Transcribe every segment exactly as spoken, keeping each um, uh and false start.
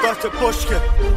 Ебать опошки.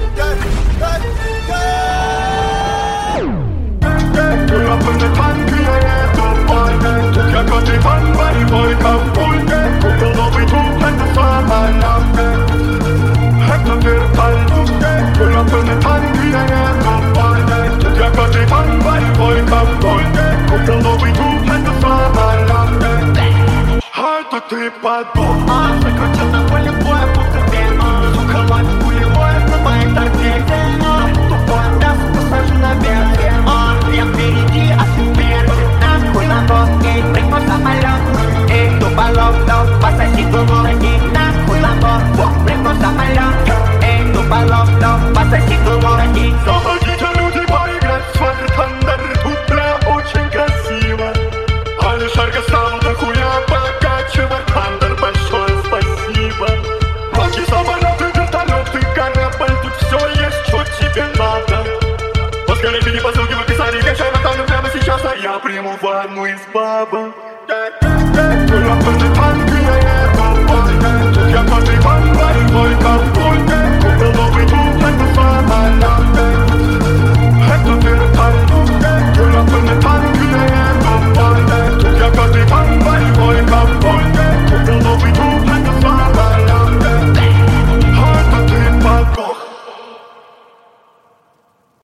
Кулапный танк, я еду парня. Тут я каждый фан, боевой ковбойка. Купил новый тук, это самолет. Это вертолет. Кулапный танк, я еду парня. Тут я каждый фан, боевой ковбойка. Купил новый тук, это самолет. А это ты подумал. А, закрутил на поле боя, будто бельма. Сука, лайф пулевой, на моей торте. Тупое мясо посажу на бедре. Я впереди, а ты впереди. Нахуй на бок, эй, прыгну в самолет. Эй, туполов, лов, пососи дуроги. Нахуй на бок, прыгну в самолет. Эй, туполов, лов, пососи дуроги. Заходите, люди, поиграть с вами Thunder. Тут прям очень красиво. А лишь жарко стало дохуя покачивать. Thunder, большое спасибо. Плохие самолеты, вертолеты, корабль. Тут все есть, что тебе надо. Поскорее не по ссылке в описании. Качай на Thunder прямо сейчас, а я приму ванну из баба.